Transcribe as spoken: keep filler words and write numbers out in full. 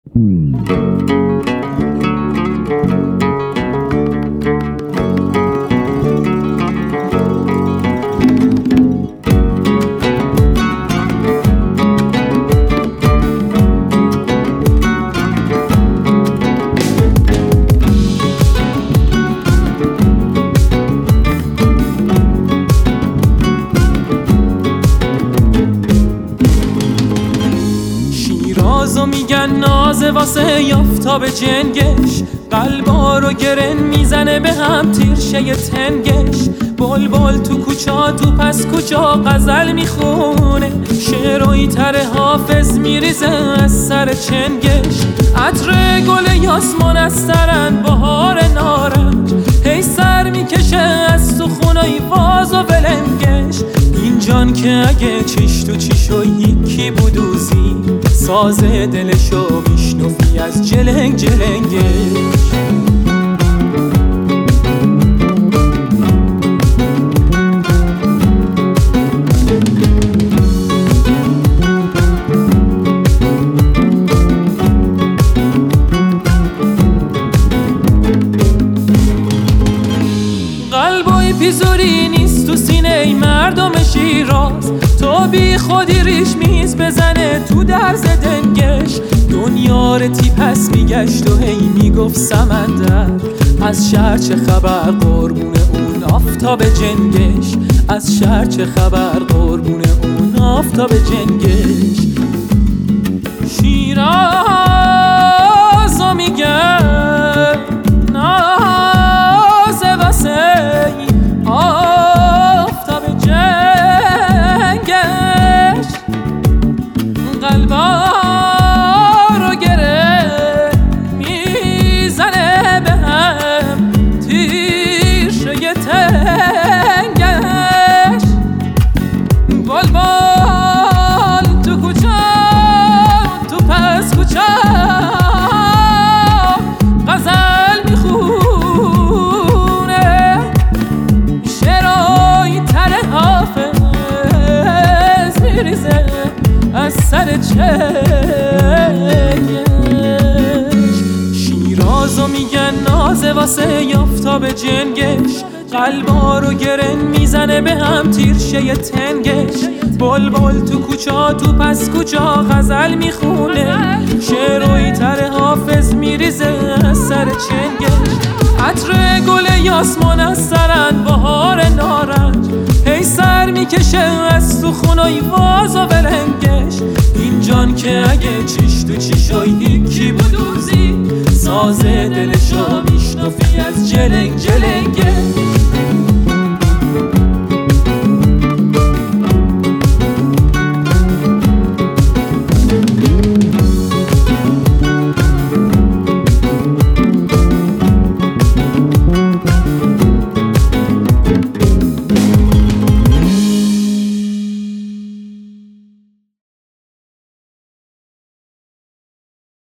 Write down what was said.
نازو میگن نازه واسه یافتاب جنگش، قلبا رو گرن میزنه به هم تیرشه تنگش. بلبل تو کوچا تو پس کجا غزل میخونه، شعرهایی تر حافظ میریزه از سر چنگش. عطر گل یاسمان از سرن بهار نارنج، هی سر میکشه از تو خونای باز و ولنگش. این جان که اگه چیش تو چیشو یکی بودوزی، ساز دلشو میشنفی از جلنگ جلنگش. قلبای پیزوری نیست تو سینه ای مردم شیراز، تو بی خودی ریش میز بزنه تو درز دنگش. دنیا رتی پس میگشت و هی میگفت سمندر، از شهر چه خبر قربون اون آفتاب جنگش. از شهر چه خبر قربون اون آفتاب جنگش. شیرازو میگه نازه واسه آفتاب جنگش، قلبا رو گره میزنه به هم تیرشه تنگش. بلبل تو کوچا تو پس کوچا غزل میخونه، شعرهایی تر حافظ میریزه از سر چنگش. شیرازو میگن نازه واسه یافتاب جنگش، قلبا رو گرن میزنه به هم تیرشه تنگش. بلبل تو کوچا تو پس کوچا غزل میخونه، شعرهایی تر حافظ میریزه از سر چنگش. عطر گل یاسمان از سرن بهار نارنج، هی سر میکشه از تو خونای باز و ولنگش. این جان که اگه چیش تو چیشای یکی بودوزی، ساز دلشو میشنفی از جلنگ جلنگش.